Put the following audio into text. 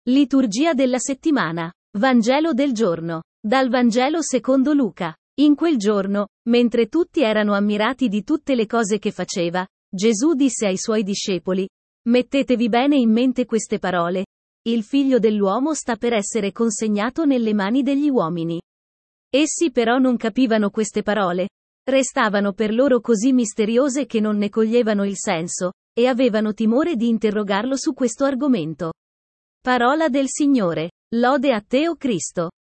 Liturgia della settimana. Vangelo del giorno. Dal Vangelo secondo Luca. In quel giorno, mentre tutti erano ammirati di tutte le cose che faceva, Gesù disse ai suoi discepoli: Mettetevi bene in mente queste parole. Il figlio dell'uomo sta per essere consegnato nelle mani degli uomini. Essi però non capivano queste parole. Restavano per loro così misteriose che non ne coglievano il senso, e avevano timore di interrogarlo su questo argomento. Parola del Signore. Lode a te, o Cristo.